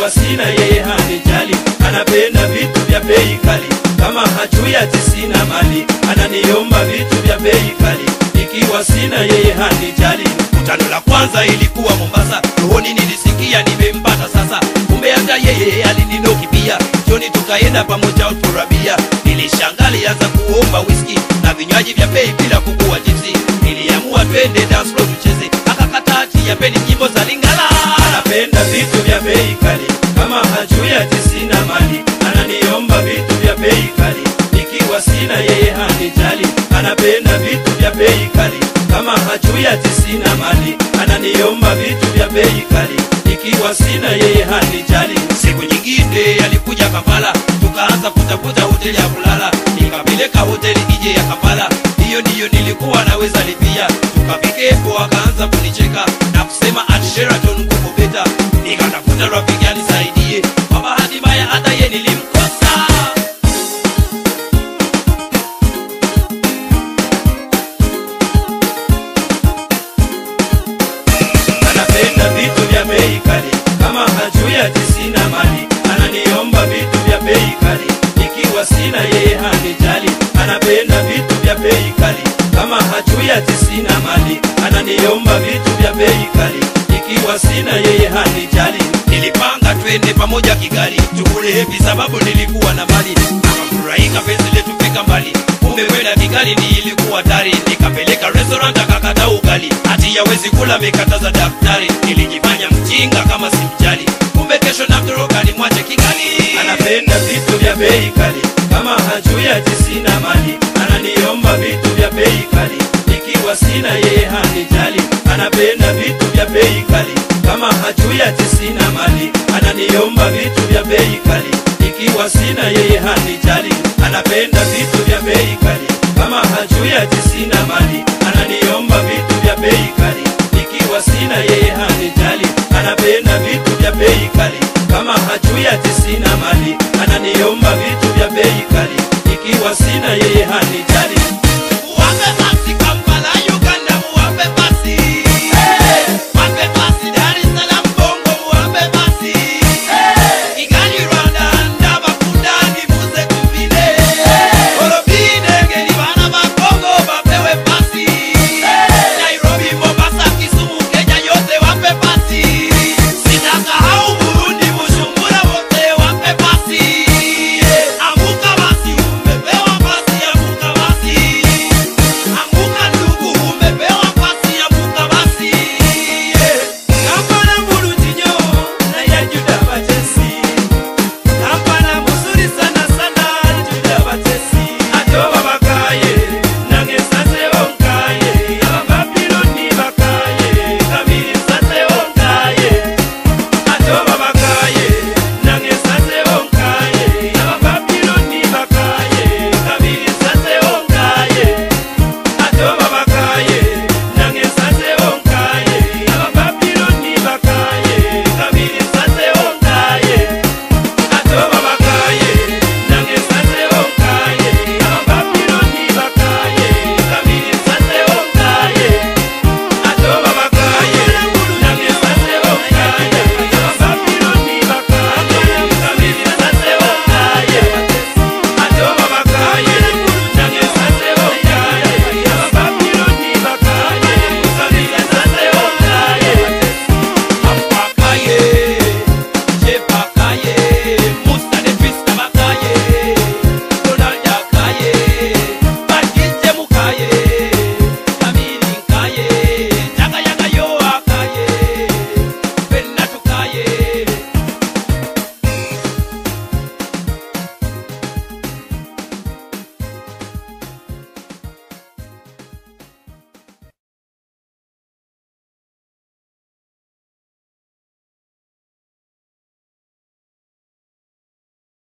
Nikiwa sina yeye hanijali, anapenda vitu vya bei kali. Kama hajui ati sina mali, ananiomba vitu vya bei kali. Nikiwa sina yeye hanijali. Mkutano la kwanza ilikuwa Mombasa, rohoni nilisikia nimempata sasa. Kumbe hata yeye alininoki pia, jioni tukaenda pamoja uturabia. Nilishangali za kuomba whisky na vinywaji vya bei bila kukua jinsi. Niliamua twende dance floor tucheze, akakata ati yapeni nyimbo za Lingala. Anapenda vitu vya bei kali, kama hajui ati sina mali, ananiomba vitu vya bei kali. Nikiwa sina yeye hanijali, anapenda vitu vya bei kali. Kama hajui ati sina mali, ananiomba vitu vya bei kali. Nikiwa sina yeye hanijali. Siku nyingine alikuja Kampala, tukaanza kutafuta hoteli ya kulala. Nikapeleka hoteli nje ya Kampala, hiyo ndiyo nilikuwa naweza lipia. Tukafikepo akaanza kunicheka na kusema ati Sheraton kuko beta. Nikatafuta rafiki anisaidie, kwa bahati mbaya hata yeye nilimkosa. Anapenda vitu vya bei kali, kama hajui ati sina mali, ananiomba vitu vya bei kali. Nikiwa sina yeye hanijali, anapenda vitu vya bei kali. Kama hajui ati sina mali, ananiomba vitu vya bei kali. Nikiwa sina yeye hanijali. Nilipanga twende pamoja Kigali, tukule hepi sababu nilikuwa na mali. Akafurahika penzi letu fika mbali, kumbe kwenda Kigali ni ilikuwa tari. Nikapeleka restaurant akakata ugali, ati yawezi kula mekataza daktari. Nilijifanya mjinga kama simjali, kumbe kesho namtoroka ni mwache Kigali. Anapenda vitu vya bei kali, kama hajui ati sina mali, ananiomba vitu vya bei kali. Nikiwa sina yeye hanijali, anapenda vitu vya bei kali. Kama hajui ati sina mali, ananiomba vitu vya bei kali. Nikiwa sina yeye hanijali, anapenda vitu vya bei kali. Kama hajui ati sina mali, ananiomba vitu vya bei kali. Nikiwa sina yeye hanijali, anapenda vitu vya bei kali.